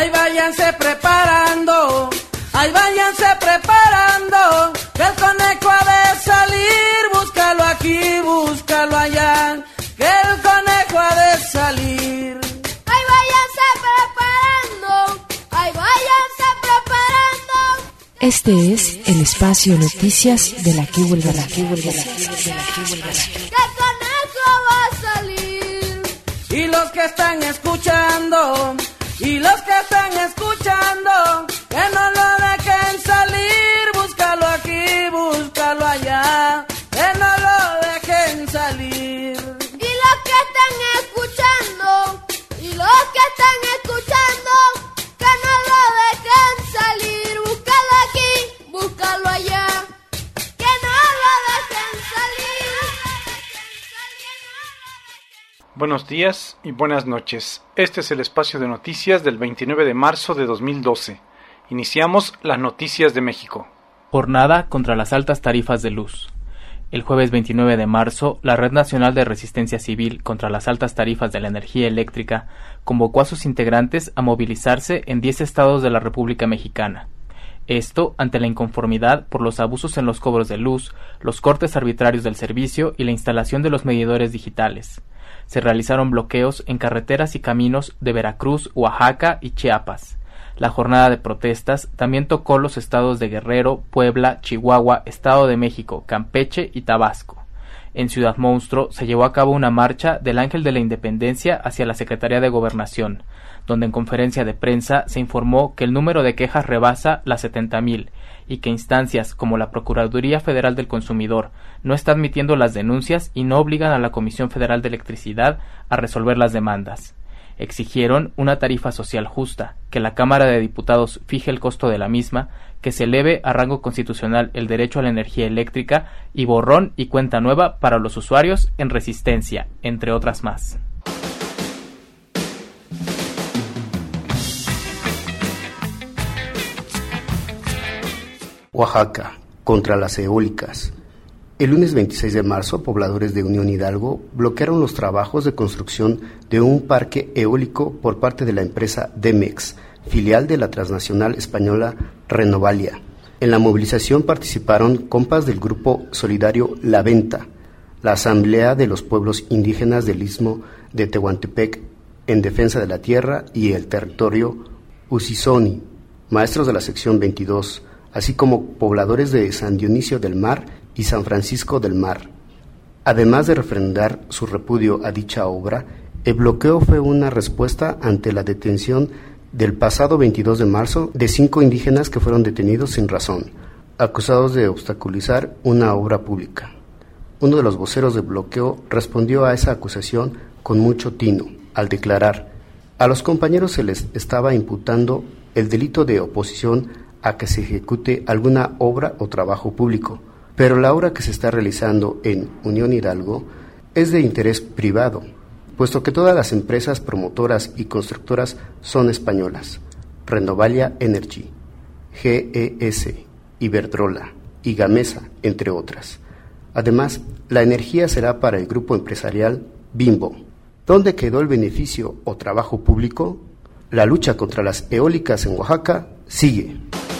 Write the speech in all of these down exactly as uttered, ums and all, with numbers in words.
Ay, váyanse preparando, ay, váyanse preparando, que el conejo ha de salir, búscalo aquí, búscalo allá, que el conejo ha de salir. Ay, váyanse preparando, ay, váyanse preparando. Este es el espacio Noticias de la que huelga la que huelga la que el conejo va a salir. Y los que están escuchando, y los que están escuchando, que no lo dejen salir, búscalo aquí, búscalo allá, que no lo dejen salir. Y los que están escuchando, y los que están escuchando, que no lo dejen salir, búscalo aquí, búscalo allá, que no lo dejen salir. Buenos días y buenas noches. Este es el espacio de noticias del veintinueve de marzo de dos mil doce. Iniciamos las noticias de México. Jornada contra las altas tarifas de luz. El jueves veintinueve de marzo, la Red Nacional de Resistencia Civil contra las altas tarifas de la energía eléctrica convocó a sus integrantes a movilizarse en diez estados de la República Mexicana. Esto ante la inconformidad por los abusos en los cobros de luz, los cortes arbitrarios del servicio y la instalación de los medidores digitales. Se realizaron bloqueos en carreteras y caminos de Veracruz, Oaxaca y Chiapas. La jornada de protestas también tocó los estados de Guerrero, Puebla, Chihuahua, Estado de México, Campeche y Tabasco. En Ciudad Monstruo se llevó a cabo una marcha del Ángel de la Independencia hacia la Secretaría de Gobernación, donde en conferencia de prensa se informó que el número de quejas rebasa las setenta mil y que instancias como la Procuraduría Federal del Consumidor no está admitiendo las denuncias y no obligan a la Comisión Federal de Electricidad a resolver las demandas. Exigieron una tarifa social justa, que la Cámara de Diputados fije el costo de la misma, que se eleve a rango constitucional el derecho a la energía eléctrica y borrón y cuenta nueva para los usuarios en Resistencia, entre otras más. Oaxaca, contra las eólicas. El lunes veintiséis de marzo, pobladores de Unión Hidalgo bloquearon los trabajos de construcción de un parque eólico por parte de la empresa Demex, filial de la transnacional española Renovalia. En la movilización participaron compas del grupo solidario La Venta, la Asamblea de los Pueblos Indígenas del Istmo de Tehuantepec en defensa de la tierra y el territorio Usisoni, maestros de la sección veintidós, así como pobladores de San Dionisio del Mar y San Francisco del Mar. Además de refrendar su repudio a dicha obra, el bloqueo fue una respuesta ante la detención del pasado veintidós de marzo de cinco indígenas que fueron detenidos sin razón, acusados de obstaculizar una obra pública. Uno de los voceros del bloqueo respondió a esa acusación con mucho tino, al declarar: a los compañeros se les estaba imputando el delito de oposición a que se ejecute alguna obra o trabajo público, pero la obra que se está realizando en Unión Hidalgo es de interés privado, puesto que todas las empresas promotoras y constructoras son españolas: Renovalia Energy, G E S, Iberdrola y Gamesa, entre otras. Además, la energía será para el grupo empresarial Bimbo. ¿Dónde quedó el beneficio o trabajo público? La lucha contra las eólicas en Oaxaca sigue.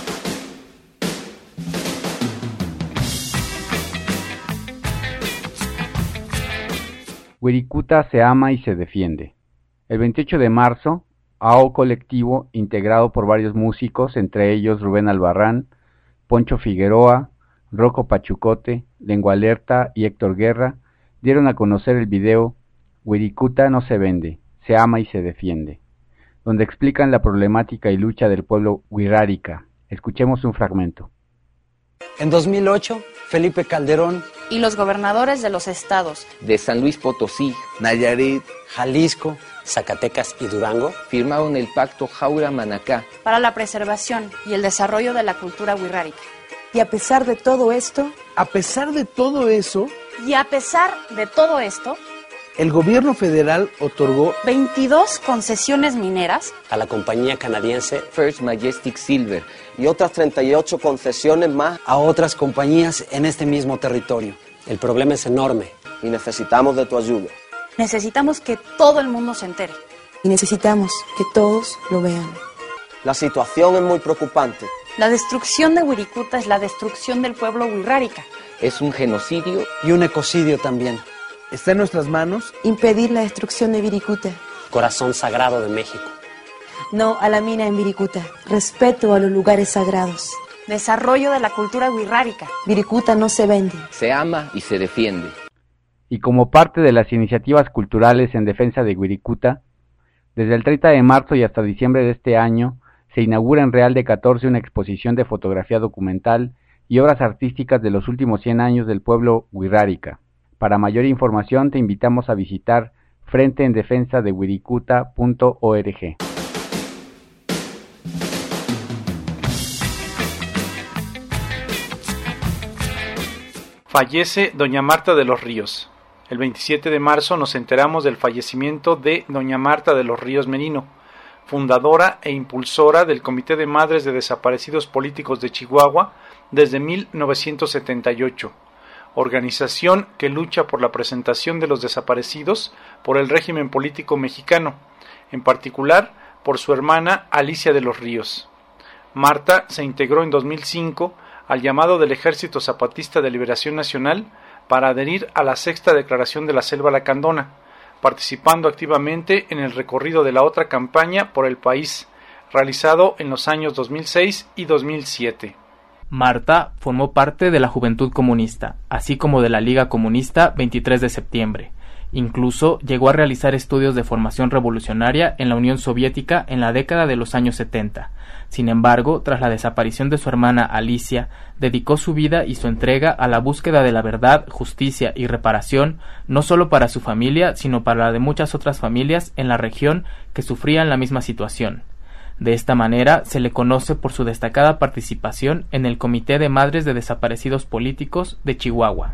Wirikuta se ama y se defiende. El veintiocho de marzo, A O Colectivo, integrado por varios músicos, entre ellos Rubén Albarrán, Poncho Figueroa, Rocco Pachucote, Lengua Alerta y Héctor Guerra, dieron a conocer el video Wirikuta no se vende, se ama y se defiende, donde explican la problemática y lucha del pueblo wixárika. Escuchemos un fragmento. En dos mil ocho, Felipe Calderón y los gobernadores de los estados de San Luis Potosí, Nayarit, Jalisco, Zacatecas y Durango firmaron el pacto Jaura-Manacá para la preservación y el desarrollo de la cultura wixárika. Y a pesar de todo esto, a pesar de todo eso, y a pesar de todo esto, el gobierno federal otorgó veintidós concesiones mineras a la compañía canadiense First Majestic Silver y otras treinta y ocho concesiones más a otras compañías en este mismo territorio. El problema es enorme y necesitamos de tu ayuda. Necesitamos que todo el mundo se entere. Y necesitamos que todos lo vean. La situación es muy preocupante. La destrucción de Wirikuta es la destrucción del pueblo wixárika. Es un genocidio y un ecocidio también. Está en nuestras manos impedir la destrucción de Wirikuta. Corazón sagrado de México. No a la mina en Wirikuta. Respeto a los lugares sagrados. Desarrollo de la cultura wixárika. Wirikuta no se vende. Se ama y se defiende. Y como parte de las iniciativas culturales en defensa de Wirikuta, desde el treinta de marzo y hasta diciembre de este año, se inaugura en Real de catorce una exposición de fotografía documental y obras artísticas de los últimos cien años del pueblo wixárika. Para mayor información te invitamos a visitar frente en defensa de wirikuta punto org. Fallece doña Marta de los Ríos. El veintisiete de marzo nos enteramos del fallecimiento de doña Marta de los Ríos Merino, fundadora e impulsora del Comité de Madres de Desaparecidos Políticos de Chihuahua desde mil novecientos setenta y ocho, organización que lucha por la presentación de los desaparecidos por el régimen político mexicano, en particular por su hermana Alicia de los Ríos. Marta se integró en dos mil cinco al llamado del Ejército Zapatista de Liberación Nacional para adherir a la Sexta Declaración de la Selva Lacandona, participando activamente en el recorrido de la otra campaña por el país, realizado en los años dos mil seis y dos mil siete. Marta formó parte de la Juventud Comunista, así como de la Liga Comunista veintitrés de septiembre. Incluso llegó a realizar estudios de formación revolucionaria en la Unión Soviética en la década de los años setenta. Sin embargo, tras la desaparición de su hermana Alicia, dedicó su vida y su entrega a la búsqueda de la verdad, justicia y reparación, no solo para su familia, sino para la de muchas otras familias en la región que sufrían la misma situación. De esta manera, se le conoce por su destacada participación en el Comité de Madres de Desaparecidos Políticos de Chihuahua.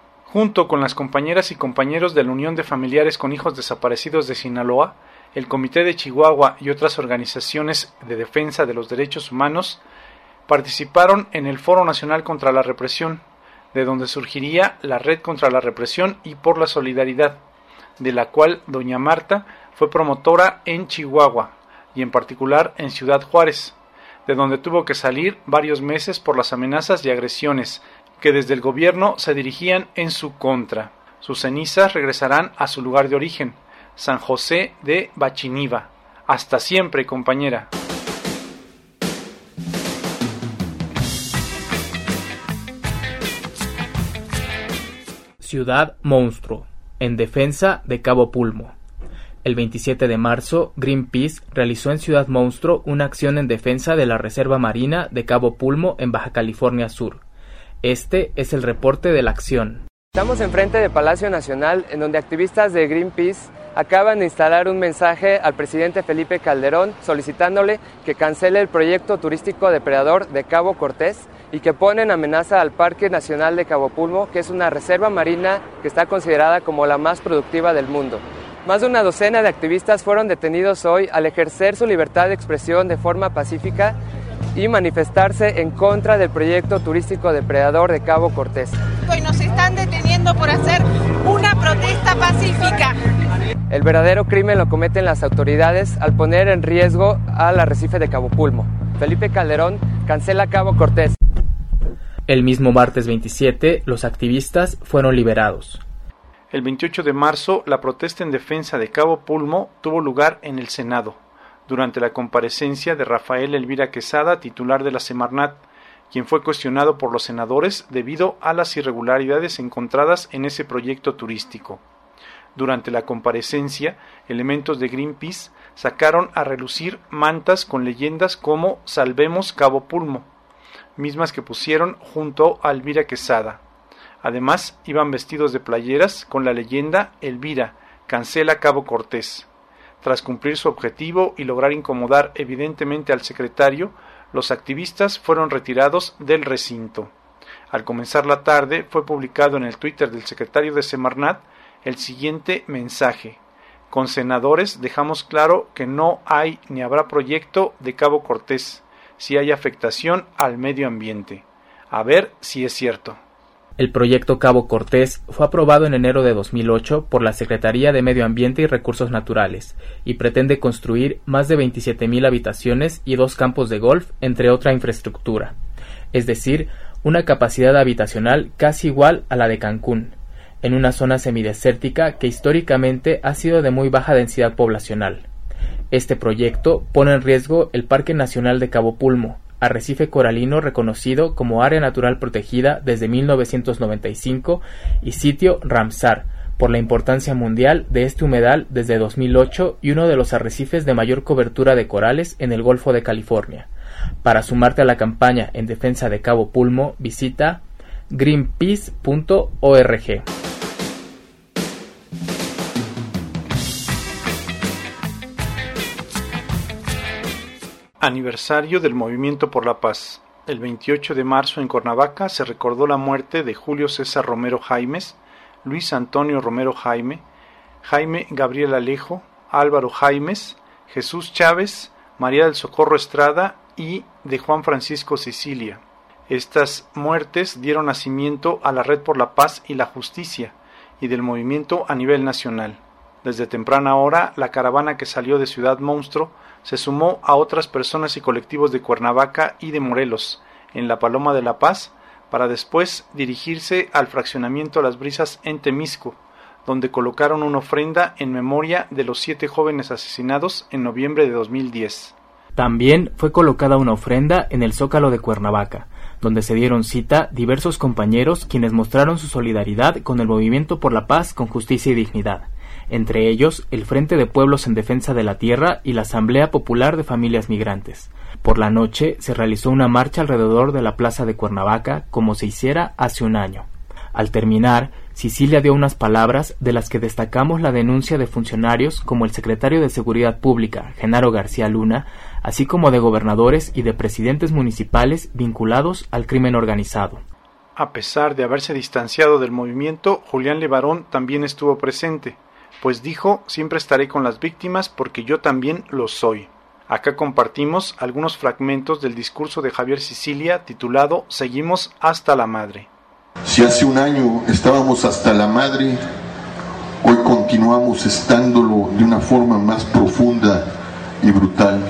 Junto con las compañeras y compañeros de la Unión de Familiares con Hijos Desaparecidos de Sinaloa, el Comité de Chihuahua y otras organizaciones de defensa de los derechos humanos participaron en el Foro Nacional contra la Represión, de donde surgiría la Red contra la Represión y por la Solidaridad, de la cual doña Marta fue promotora en Chihuahua y en particular en Ciudad Juárez, de donde tuvo que salir varios meses por las amenazas y agresiones que desde el gobierno se dirigían en su contra. Sus cenizas regresarán a su lugar de origen, San José de Bachiniva. Hasta siempre, compañera. Ciudad Monstruo, en defensa de Cabo Pulmo. El veintisiete de marzo, Greenpeace realizó en Ciudad Monstruo una acción en defensa de la Reserva Marina de Cabo Pulmo en Baja California Sur. Este es el reporte de la acción. Estamos enfrente de Palacio Nacional, en donde activistas de Greenpeace acaban de instalar un mensaje al presidente Felipe Calderón solicitándole que cancele el proyecto turístico depredador de Cabo Cortés y que pone en amenaza al Parque Nacional de Cabo Pulmo, que es una reserva marina que está considerada como la más productiva del mundo. Más de una docena de activistas fueron detenidos hoy al ejercer su libertad de expresión de forma pacífica y manifestarse en contra del proyecto turístico depredador de Cabo Cortés. Y nos están deteniendo por hacer una protesta pacífica. El verdadero crimen lo cometen las autoridades al poner en riesgo al arrecife de Cabo Pulmo. Felipe Calderón cancela Cabo Cortés. El mismo martes veintisiete, los activistas fueron liberados. El veintiocho de marzo, la protesta en defensa de Cabo Pulmo tuvo lugar en el Senado, durante la comparecencia de Rafael Elvira Quesada, titular de la Semarnat, quien fue cuestionado por los senadores debido a las irregularidades encontradas en ese proyecto turístico. Durante la comparecencia, elementos de Greenpeace sacaron a relucir mantas con leyendas como Salvemos Cabo Pulmo, mismas que pusieron junto a Elvira Quesada. Además, iban vestidos de playeras con la leyenda Elvira, cancela Cabo Cortés. Tras cumplir su objetivo y lograr incomodar evidentemente al secretario, los activistas fueron retirados del recinto. Al comenzar la tarde, fue publicado en el Twitter del secretario de Semarnat el siguiente mensaje: con senadores dejamos claro que no hay ni habrá proyecto de Cabo Cortés, si hay afectación al medio ambiente. A ver si es cierto. El proyecto Cabo Cortés fue aprobado en enero de dos mil ocho por la Secretaría de Medio Ambiente y Recursos Naturales y pretende construir más de veintisiete mil habitaciones y dos campos de golf, entre otra infraestructura, es decir, una capacidad habitacional casi igual a la de Cancún, en una zona semidesértica que históricamente ha sido de muy baja densidad poblacional. Este proyecto pone en riesgo el Parque Nacional de Cabo Pulmo, arrecife coralino reconocido como área natural protegida desde mil novecientos noventa y cinco y sitio Ramsar, por la importancia mundial de este humedal desde dos mil ocho y uno de los arrecifes de mayor cobertura de corales en el Golfo de California. Para sumarte a la campaña en defensa de Cabo Pulmo, visita greenpeace punto org. Aniversario del Movimiento por la Paz. El veintiocho de marzo en Cuernavaca se recordó la muerte de Julio César Romero Jaimes, Luis Antonio Romero Jaime, Jaime Gabriel Alejo, Álvaro Jaimes, Jesús Chávez, María del Socorro Estrada y de Juan Francisco Sicilia. Estas muertes dieron nacimiento a la Red por la Paz y la Justicia y del movimiento a nivel nacional. Desde temprana hora, la caravana que salió de Ciudad Monstruo se sumó a otras personas y colectivos de Cuernavaca y de Morelos, en la Paloma de la Paz, para después dirigirse al fraccionamiento Las Brisas en Temisco, donde colocaron una ofrenda en memoria de los siete jóvenes asesinados en noviembre de dos mil diez. También fue colocada una ofrenda en el Zócalo de Cuernavaca, donde se dieron cita diversos compañeros quienes mostraron su solidaridad con el Movimiento por la Paz con Justicia y Dignidad, entre ellos el Frente de Pueblos en Defensa de la Tierra y la Asamblea Popular de Familias Migrantes. Por la noche se realizó una marcha alrededor de la plaza de Cuernavaca como se hiciera hace un año. Al terminar, Sicilia dio unas palabras de las que destacamos la denuncia de funcionarios como el secretario de Seguridad Pública, Genaro García Luna, así como de gobernadores y de presidentes municipales vinculados al crimen organizado. A pesar de haberse distanciado del movimiento, Julián Levarón también estuvo presente, pues dijo: siempre estaré con las víctimas porque yo también lo soy. Acá compartimos algunos fragmentos del discurso de Javier Sicilia titulado Seguimos hasta la madre. Si hace un año estábamos hasta la madre, hoy continuamos estándolo de una forma más profunda y brutal.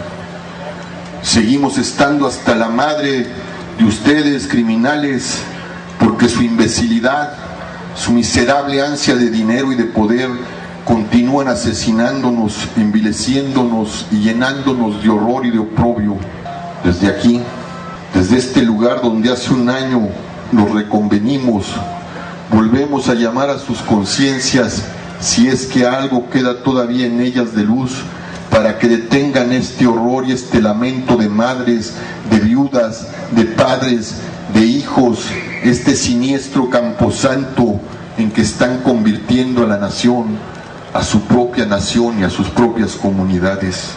Seguimos estando hasta la madre de ustedes, criminales, porque su imbecilidad, su miserable ansia de dinero y de poder continúan asesinándonos, envileciéndonos y llenándonos de horror y de oprobio. Desde aquí, desde este lugar donde hace un año nos reconvenimos, volvemos a llamar a sus conciencias, si es que algo queda todavía en ellas de luz, para que detengan este horror y este lamento de madres, de viudas, de padres, de hijos, este siniestro camposanto en que están convirtiendo a la nación, a su propia nación y a sus propias comunidades.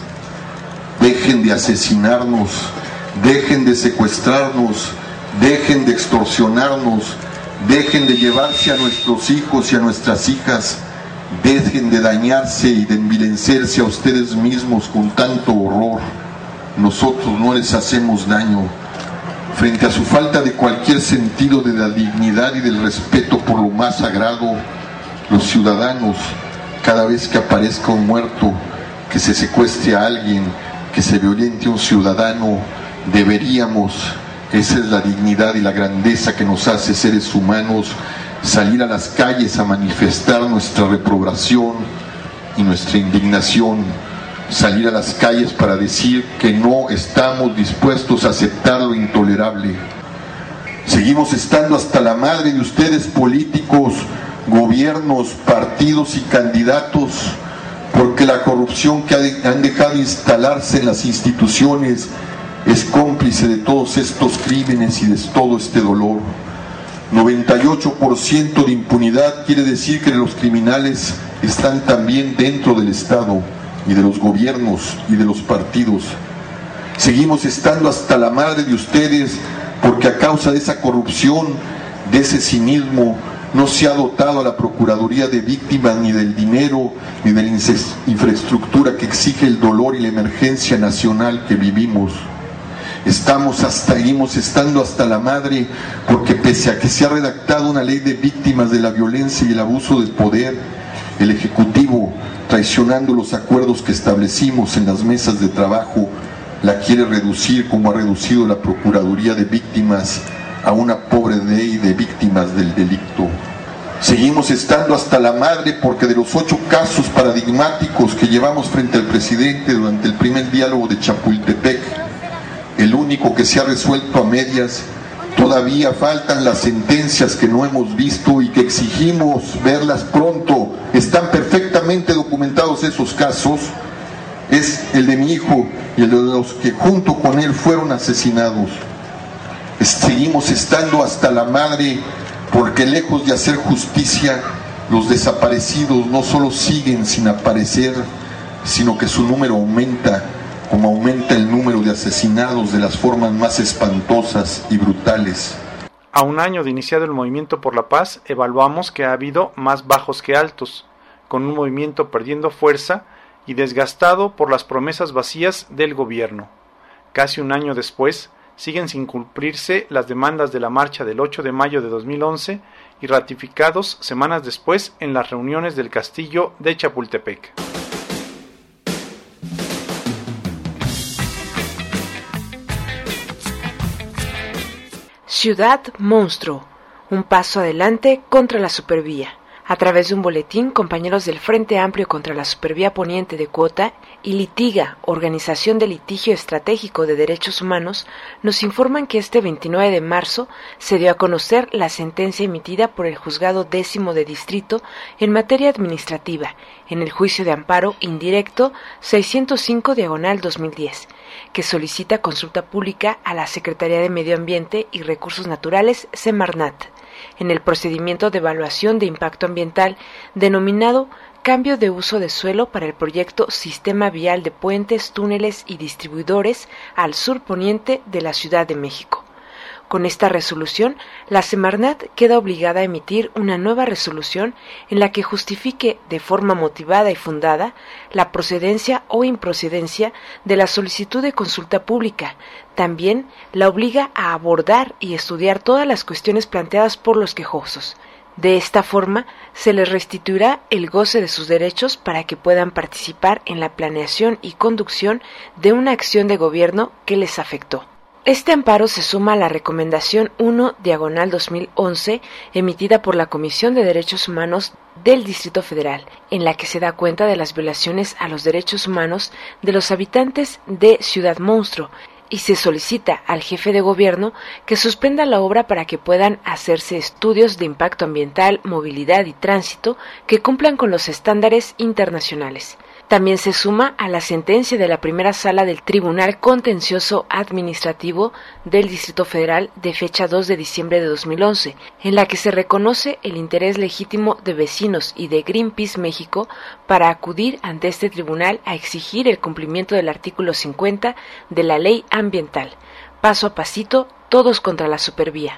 Dejen de asesinarnos, dejen de secuestrarnos, dejen de extorsionarnos, dejen de llevarse a nuestros hijos y a nuestras hijas, dejen de dañarse y de envilecerse a ustedes mismos con tanto horror. Nosotros no les hacemos daño. Frente a su falta de cualquier sentido de la dignidad y del respeto por lo más sagrado, los ciudadanos, cada vez que aparezca un muerto, que se secuestre a alguien, que se violente a un ciudadano, deberíamos, esa es la dignidad y la grandeza que nos hace seres humanos, salir a las calles a manifestar nuestra reprobación y nuestra indignación, salir a las calles para decir que no estamos dispuestos a aceptar lo intolerable. Seguimos estando hasta la madre de ustedes, políticos, gobiernos, partidos y candidatos, porque la corrupción que han dejado instalarse en las instituciones es cómplice de todos estos crímenes y de todo este dolor. noventa y ocho por ciento de impunidad quiere decir que los criminales están también dentro del Estado y de los gobiernos y de los partidos. Seguimos estando hasta la madre de ustedes porque a causa de esa corrupción, de ese cinismo, no se ha dotado a la Procuraduría de Víctimas ni del dinero ni de la infraestructura que exige el dolor y la emergencia nacional que vivimos. Estamos hasta, seguimos estando hasta la madre, porque pese a que se ha redactado una ley de víctimas de la violencia y el abuso del poder, el Ejecutivo, traicionando los acuerdos que establecimos en las mesas de trabajo, la quiere reducir como ha reducido la Procuraduría de Víctimas a una pobre ley de víctimas del delito. Seguimos estando hasta la madre porque de los ocho casos paradigmáticos que llevamos frente al presidente durante el primer diálogo de Chapultepec, el único que se ha resuelto a medias, todavía faltan las sentencias que no hemos visto y que exigimos verlas pronto. Están perfectamente documentados esos casos. Es el de mi hijo y el de los que junto con él fueron asesinados. Seguimos estando hasta la madre porque lejos de hacer justicia, los desaparecidos no solo siguen sin aparecer, sino que su número aumenta, como aumenta el número de asesinados de las formas más espantosas y brutales. A un año de iniciado el Movimiento por la Paz, evaluamos que ha habido más bajos que altos, con un movimiento perdiendo fuerza y desgastado por las promesas vacías del gobierno. Casi un año después, siguen sin cumplirse las demandas de la marcha del ocho de mayo de dos mil once y ratificados semanas después en las reuniones del Castillo de Chapultepec. Ciudad Monstruo, un paso adelante contra la supervía. A través de un boletín, compañeros del Frente Amplio contra la Supervía Poniente de Cuota y Litiga, Organización de Litigio Estratégico de Derechos Humanos, nos informan que este veintinueve de marzo se dio a conocer la sentencia emitida por el Juzgado Décimo de Distrito en materia administrativa, en el juicio de amparo indirecto seiscientos cinco diagonal dos mil diez, que solicita consulta pública a la Secretaría de Medio Ambiente y Recursos Naturales, Semarnat, en el procedimiento de evaluación de impacto ambiental denominado Cambio de uso de suelo para el proyecto Sistema Vial de Puentes, Túneles y Distribuidores al sur poniente de la Ciudad de México. Con esta resolución, la Semarnat queda obligada a emitir una nueva resolución en la que justifique de forma motivada y fundada la procedencia o improcedencia de la solicitud de consulta pública. También la obliga a abordar y estudiar todas las cuestiones planteadas por los quejosos. De esta forma, se les restituirá el goce de sus derechos para que puedan participar en la planeación y conducción de una acción de gobierno que les afectó. Este amparo se suma a la Recomendación uno diagonal dos mil once emitida por la Comisión de Derechos Humanos del Distrito Federal, en la que se da cuenta de las violaciones a los derechos humanos de los habitantes de Ciudad Monstruo, y se solicita al jefe de gobierno que suspenda la obra para que puedan hacerse estudios de impacto ambiental, movilidad y tránsito que cumplan con los estándares internacionales. También se suma a la sentencia de la primera sala del Tribunal Contencioso Administrativo del Distrito Federal de fecha dos de diciembre de dos mil once, en la que se reconoce el interés legítimo de vecinos y de Greenpeace México para acudir ante este tribunal a exigir el cumplimiento del artículo cincuenta de la Ley Ambiental. Paso a pasito, todos contra la supervía.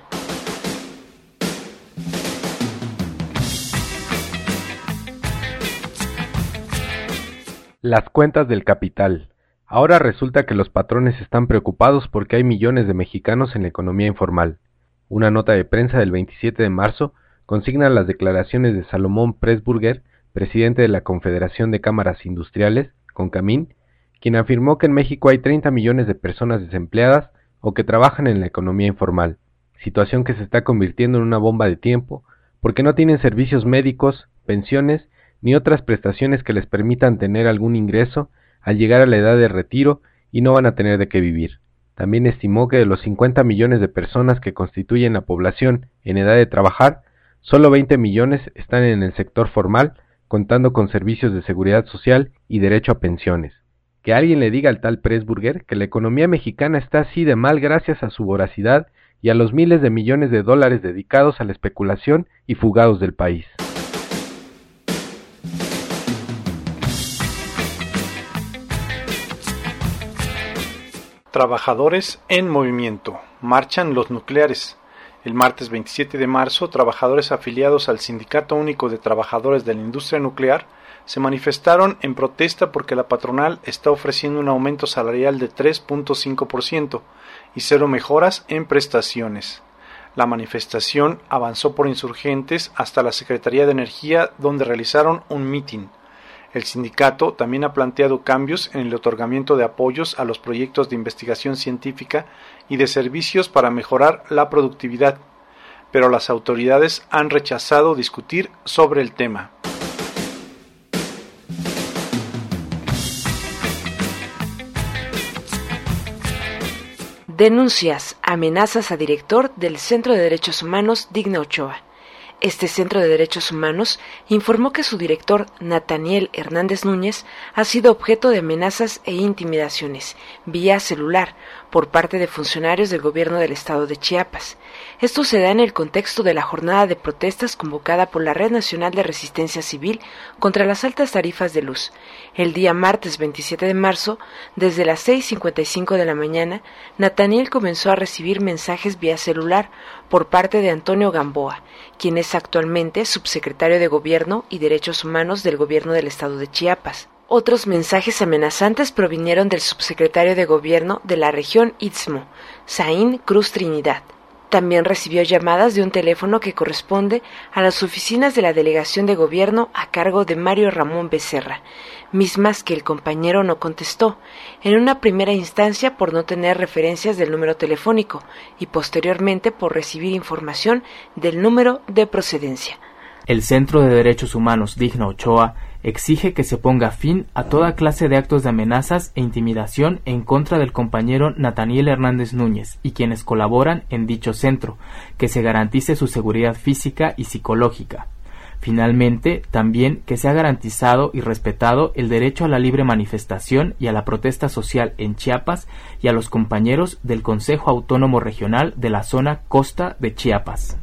Las cuentas del capital. Ahora resulta que los patrones están preocupados porque hay millones de mexicanos en la economía informal. Una nota de prensa del veintisiete de marzo consigna las declaraciones de Salomón Pressburger, presidente de la Confederación de Cámaras Industriales, CONCAMIN, quien afirmó que en México hay treinta millones de personas desempleadas o que trabajan en la economía informal, situación que se está convirtiendo en una bomba de tiempo porque no tienen servicios médicos, pensiones ni otras prestaciones que les permitan tener algún ingreso al llegar a la edad de retiro y no van a tener de qué vivir. También estimó que de los cincuenta millones de personas que constituyen la población en edad de trabajar, solo veinte millones están en el sector formal, contando con servicios de seguridad social y derecho a pensiones. Que alguien le diga al tal Pressburger que la economía mexicana está así de mal gracias a su voracidad y a los miles de millones de dólares dedicados a la especulación y fugados del país. Trabajadores en movimiento. Marchan los nucleares. El martes veintisiete de marzo, trabajadores afiliados al Sindicato Único de Trabajadores de la Industria Nuclear se manifestaron en protesta porque la patronal está ofreciendo un aumento salarial de tres punto cinco por ciento y cero mejoras en prestaciones. La manifestación avanzó por Insurgentes hasta la Secretaría de Energía, donde realizaron un mitin. El sindicato también ha planteado cambios en el otorgamiento de apoyos a los proyectos de investigación científica y de servicios para mejorar la productividad, pero las autoridades han rechazado discutir sobre el tema. Denuncias, amenazas a director del Centro de Derechos Humanos Digna Ochoa. Este Centro de Derechos Humanos informó que su director, Nataniel Hernández Núñez, ha sido objeto de amenazas e intimidaciones vía celular por parte de funcionarios del gobierno del estado de Chiapas. Esto se da en el contexto de la jornada de protestas convocada por la Red Nacional de Resistencia Civil contra las altas tarifas de luz. El día martes veintisiete de marzo, desde las seis cincuenta y cinco de la mañana, Nataniel comenzó a recibir mensajes vía celular por parte de Antonio Gamboa, quien es actualmente subsecretario de Gobierno y Derechos Humanos del Gobierno del Estado de Chiapas. Otros mensajes amenazantes provinieron del subsecretario de Gobierno de la región Istmo, Zain Cruz Trinidad. También recibió llamadas de un teléfono que corresponde a las oficinas de la Delegación de Gobierno a cargo de Mario Ramón Becerra, mismas que el compañero no contestó, en una primera instancia por no tener referencias del número telefónico y posteriormente por recibir información del número de procedencia. El Centro de Derechos Humanos Digna Ochoa exige que se ponga fin a toda clase de actos de amenazas e intimidación en contra del compañero Nataniel Hernández Núñez y quienes colaboran en dicho centro, que se garantice su seguridad física y psicológica. Finalmente, también que se ha garantizado y respetado el derecho a la libre manifestación y a la protesta social en Chiapas y a los compañeros del Consejo Autónomo Regional de la zona Costa de Chiapas.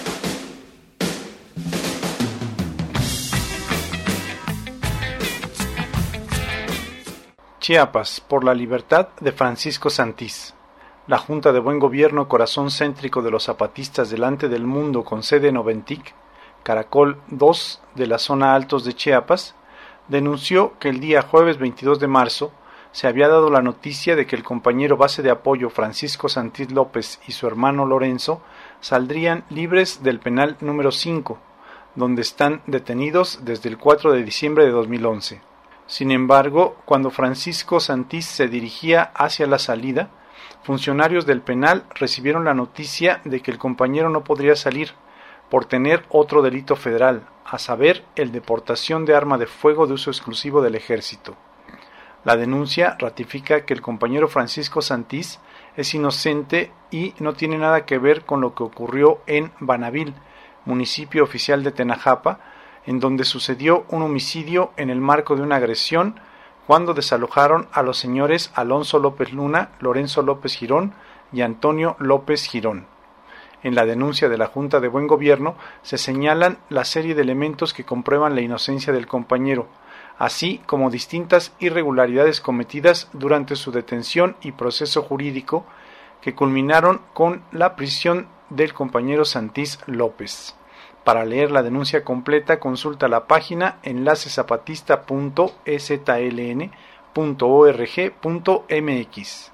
Chiapas, por la libertad de Francisco Santís. La Junta de Buen Gobierno Corazón Céntrico de los Zapatistas delante del Mundo con sede en Oventic, Caracol dos de la zona Altos de Chiapas, denunció que el día jueves veintidós de marzo se había dado la noticia de que el compañero base de apoyo Francisco Santís López y su hermano Lorenzo saldrían libres del penal número cinco, donde están detenidos desde el cuatro de diciembre de dos mil once. Sin embargo, cuando Francisco Santís se dirigía hacia la salida, funcionarios del penal recibieron la noticia de que el compañero no podría salir por tener otro delito federal, a saber, el de portación de arma de fuego de uso exclusivo del ejército. La denuncia ratifica que el compañero Francisco Santís es inocente y no tiene nada que ver con lo que ocurrió en Banavil, municipio oficial de Tenajapa, en donde sucedió un homicidio en el marco de una agresión cuando desalojaron a los señores Alonso López Luna, Lorenzo López Girón y Antonio López Girón. En la denuncia de la Junta de Buen Gobierno se señalan la serie de elementos que comprueban la inocencia del compañero, así como distintas irregularidades cometidas durante su detención y proceso jurídico que culminaron con la prisión del compañero Santís López. Para leer la denuncia completa, consulta la página enlace zapatista punto e zeta ele ene punto org punto eme equis.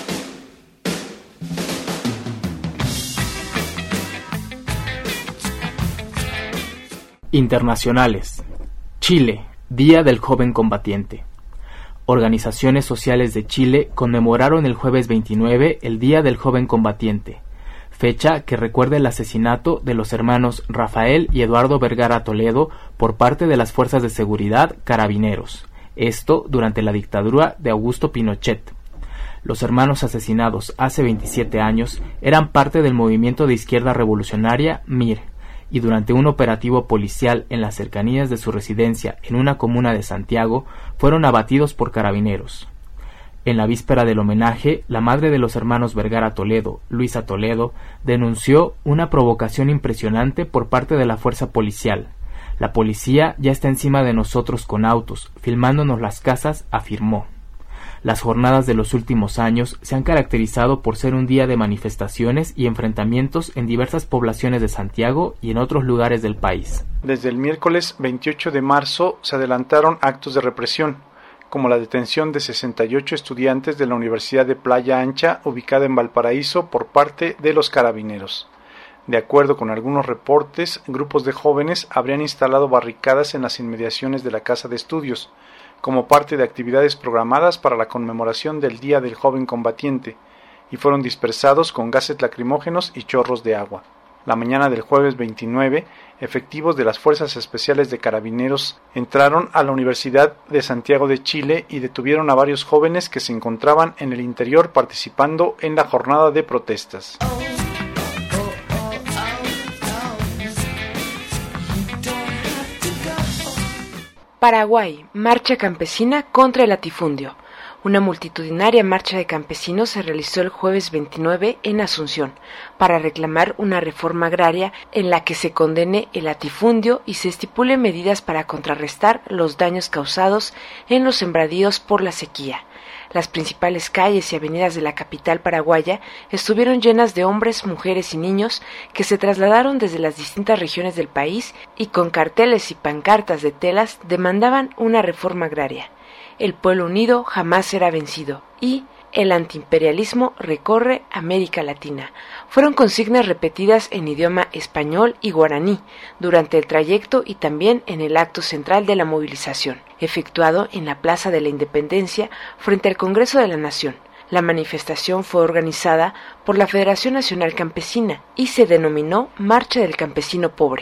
Internacionales. Chile, Día del Joven Combatiente. Organizaciones sociales de Chile conmemoraron el jueves veintinueve el Día del Joven Combatiente, fecha que recuerda el asesinato de los hermanos Rafael y Eduardo Vergara Toledo por parte de las fuerzas de seguridad Carabineros, esto durante la dictadura de Augusto Pinochet. Los hermanos asesinados hace veintisiete años eran parte del movimiento de izquierda revolucionaria M I R, y durante un operativo policial en las cercanías de su residencia en una comuna de Santiago fueron abatidos por Carabineros. En la víspera del homenaje, la madre de los hermanos Vergara Toledo, Luisa Toledo, denunció una provocación impresionante por parte de la fuerza policial. La policía ya está encima de nosotros con autos, filmándonos las casas, afirmó. Las jornadas de los últimos años se han caracterizado por ser un día de manifestaciones y enfrentamientos en diversas poblaciones de Santiago y en otros lugares del país. Desde el miércoles veintiocho de marzo se adelantaron actos de represión, como la detención de sesenta y ocho estudiantes de la Universidad de Playa Ancha, ubicada en Valparaíso, por parte de los carabineros. De acuerdo con algunos reportes, grupos de jóvenes habrían instalado barricadas en las inmediaciones de la Casa de Estudios, como parte de actividades programadas para la conmemoración del Día del Joven Combatiente, y fueron dispersados con gases lacrimógenos y chorros de agua. La mañana del jueves veintinueve, efectivos de las Fuerzas Especiales de Carabineros entraron a la Universidad de Santiago de Chile y detuvieron a varios jóvenes que se encontraban en el interior participando en la jornada de protestas. Paraguay, marcha campesina contra el latifundio. Una multitudinaria marcha de campesinos se realizó el jueves veintinueve en Asunción para reclamar una reforma agraria en la que se condene el latifundio y se estipulen medidas para contrarrestar los daños causados en los sembradíos por la sequía. Las principales calles y avenidas de la capital paraguaya estuvieron llenas de hombres, mujeres y niños que se trasladaron desde las distintas regiones del país y con carteles y pancartas de telas demandaban una reforma agraria. El pueblo unido jamás será vencido y el antiimperialismo recorre América Latina. Fueron consignas repetidas en idioma español y guaraní durante el trayecto y también en el acto central de la movilización, efectuado en la Plaza de la Independencia frente al Congreso de la Nación. La manifestación fue organizada por la Federación Nacional Campesina y se denominó Marcha del Campesino Pobre.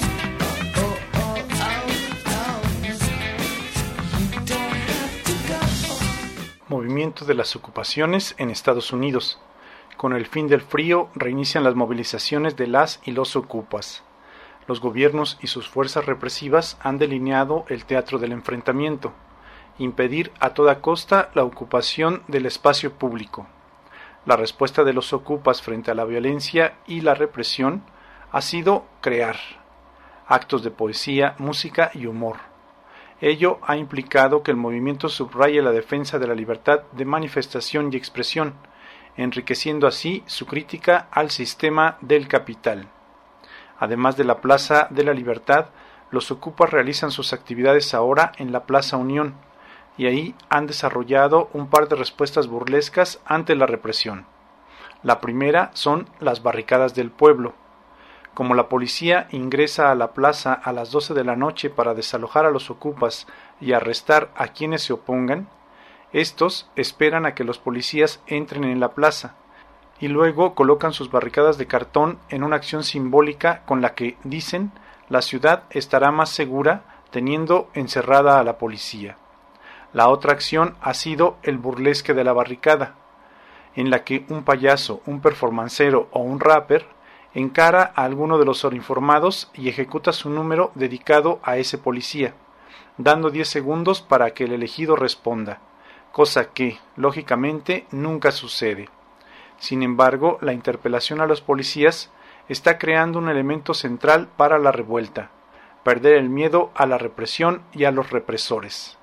Movimiento de las ocupaciones en Estados Unidos. Con el fin del frío, reinician las movilizaciones de las y los ocupas. Los gobiernos y sus fuerzas represivas han delineado el teatro del enfrentamiento, impedir a toda costa la ocupación del espacio público. La respuesta de los ocupas frente a la violencia y la represión ha sido crear actos de poesía, música y humor. Ello ha implicado que el movimiento subraye la defensa de la libertad de manifestación y expresión, enriqueciendo así su crítica al sistema del capital. Además de la Plaza de la Libertad, los ocupas realizan sus actividades ahora en la Plaza Unión, y ahí han desarrollado un par de respuestas burlescas ante la represión. La primera son las barricadas del pueblo. Como la policía ingresa a la plaza a las doce de la noche para desalojar a los ocupas y arrestar a quienes se opongan, estos esperan a que los policías entren en la plaza y luego colocan sus barricadas de cartón en una acción simbólica con la que, dicen, la ciudad estará más segura teniendo encerrada a la policía. La otra acción ha sido el burlesque de la barricada, en la que un payaso, un performancero o un rapper encara a alguno de los uniformados y ejecuta su número dedicado a ese policía, dando diez segundos para que el elegido responda, cosa que, lógicamente, nunca sucede. Sin embargo, la interpelación a los policías está creando un elemento central para la revuelta, perder el miedo a la represión y a los represores.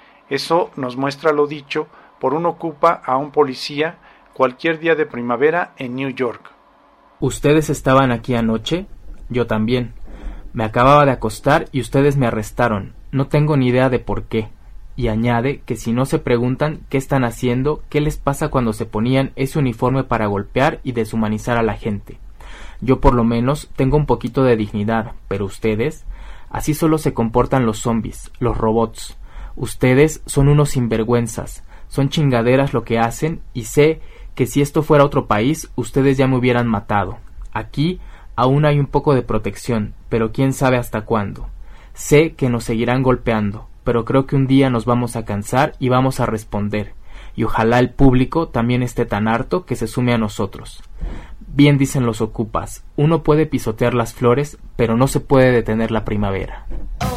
Eso nos muestra lo dicho por un ocupa a un policía cualquier día de primavera en New York. ¿Ustedes estaban aquí anoche? Yo también. Me acababa de acostar y ustedes me arrestaron. No tengo ni idea de por qué. Y añade que si no se preguntan qué están haciendo, qué les pasa cuando se ponían ese uniforme para golpear y deshumanizar a la gente. Yo por lo menos tengo un poquito de dignidad, pero ustedes, así solo se comportan los zombies, los robots. Ustedes son unos sinvergüenzas, son chingaderas lo que hacen y sé que si esto fuera otro país, ustedes ya me hubieran matado. Aquí aún hay un poco de protección, pero quién sabe hasta cuándo. Sé que nos seguirán golpeando, pero creo que un día nos vamos a cansar y vamos a responder, y ojalá el público también esté tan harto que se sume a nosotros. Bien dicen los ocupas, uno puede pisotear las flores, pero no se puede detener la primavera.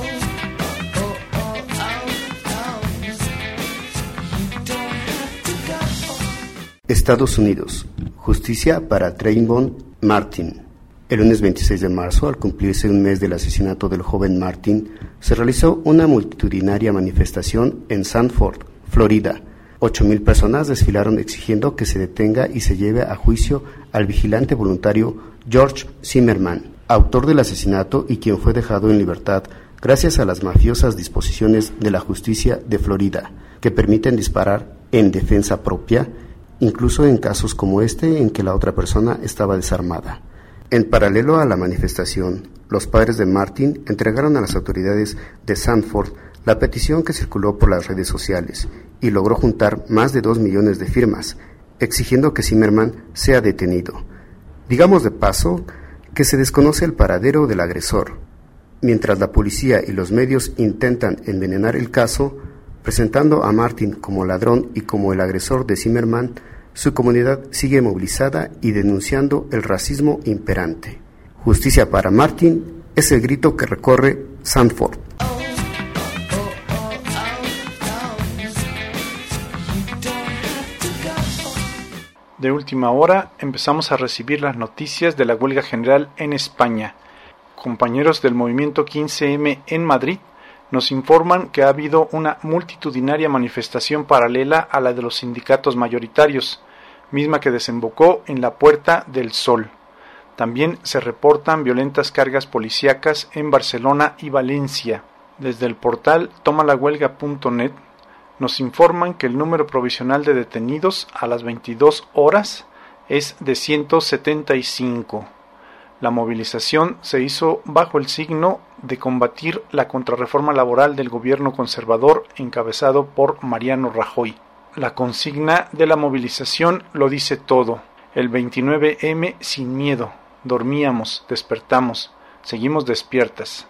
Estados Unidos. Justicia para Trayvon Martin. El lunes veintiséis de marzo, al cumplirse un mes del asesinato del joven Martin, se realizó una multitudinaria manifestación en Sanford, Florida, Ocho mil personas desfilaron exigiendo que se detenga y se lleve a juicio al vigilante voluntario George Zimmerman, autor del asesinato y quien fue dejado en libertad gracias a las mafiosas disposiciones de la justicia de Florida, que permiten disparar en defensa propia, incluso en casos como este en que la otra persona estaba desarmada. En paralelo a la manifestación, los padres de Martin entregaron a las autoridades de Sanford la petición que circuló por las redes sociales y logró juntar más de dos millones de firmas, exigiendo que Zimmerman sea detenido. Digamos de paso que se desconoce el paradero del agresor, mientras la policía y los medios intentan envenenar el caso, presentando a Martin como ladrón y como el agresor de Zimmerman. Su comunidad sigue movilizada y denunciando el racismo imperante. Justicia para Martin es el grito que recorre Sanford. De última hora empezamos a recibir las noticias de la huelga general en España. Compañeros del movimiento quince eme en Madrid nos informan que ha habido una multitudinaria manifestación paralela a la de los sindicatos mayoritarios, misma que desembocó en la Puerta del Sol. También se reportan violentas cargas policíacas en Barcelona y Valencia. Desde el portal tomalahuelga punto net nos informan que el número provisional de detenidos a las veintidós horas es de ciento setenta y cinco. La movilización se hizo bajo el signo de combatir la contrarreforma laboral del gobierno conservador encabezado por Mariano Rajoy. La consigna de la movilización lo dice todo. El veintinueve eme sin miedo. Dormíamos, despertamos, seguimos despiertas.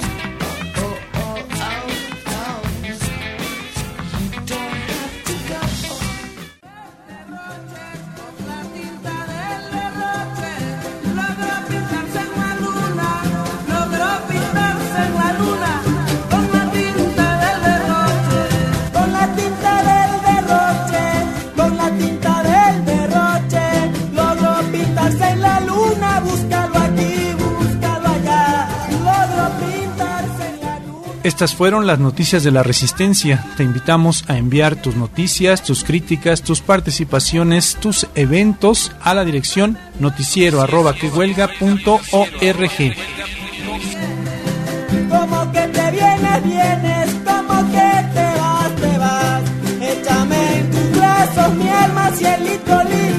Estas fueron las noticias de la Resistencia. Te invitamos a enviar tus noticias, tus críticas, tus participaciones, tus eventos a la dirección noticiero arroba que huelga punto org. Como que te vienes, vienes, como que te vas, te vas. Échame en tus brazos mi alma, cielito lindo.